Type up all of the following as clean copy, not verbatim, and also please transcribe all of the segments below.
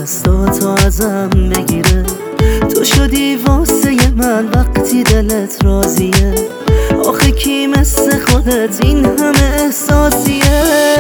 دستاتو ازم بگیره. تو شدی واسه من وقتی دلت راضیه. آخه کی مثل خودت این همه احساسیه؟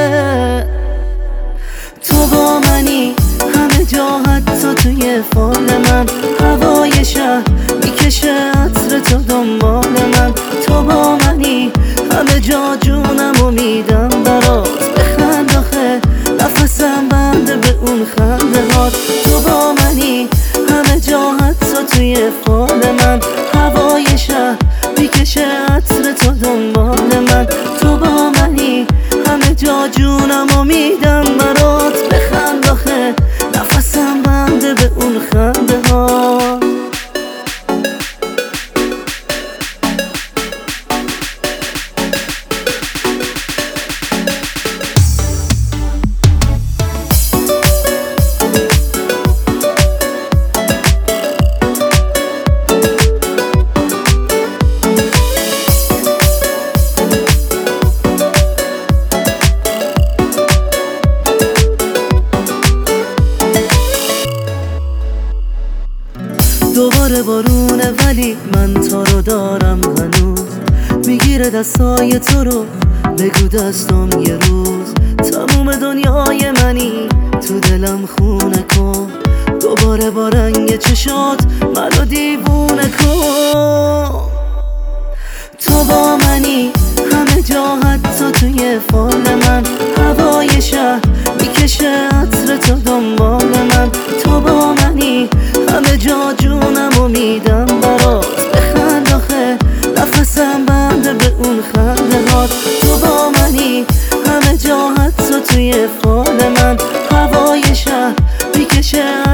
تو با منی همه جا، حتی توی فال من. هوای شهر میکشه عطر تو دنبال من. تو با منی همه جا، جونمو میدم برات. بخند آخه نفسم بنده به اون خنده هات. تو با منی همه جا، حتی توی فال من. هوای شهر میکشه عطر تو دنبال من. تو با منی همه جا، جونمو میدم برات. بخند آخه نفسم بنده به اون خنده ها. دوباره بارونه ولی من تو رو دارم هنوز. میگیره دستای تو رو، بگو دستم یه روز. تموم دنیای منی، تو دلم خونه کن. دوباره با رنگ چشات منو دیوونه کن. تو با منی همه جا، حتی توی فال من. هوای شهر میکشه عطر تو دنبال من. تو با منی همه جا، جونمو میدم برات. بخند آخه نفسم بنده به اون خنده هات. تو با منی همه جا، حتی توی فال من. هوای شهر میکشه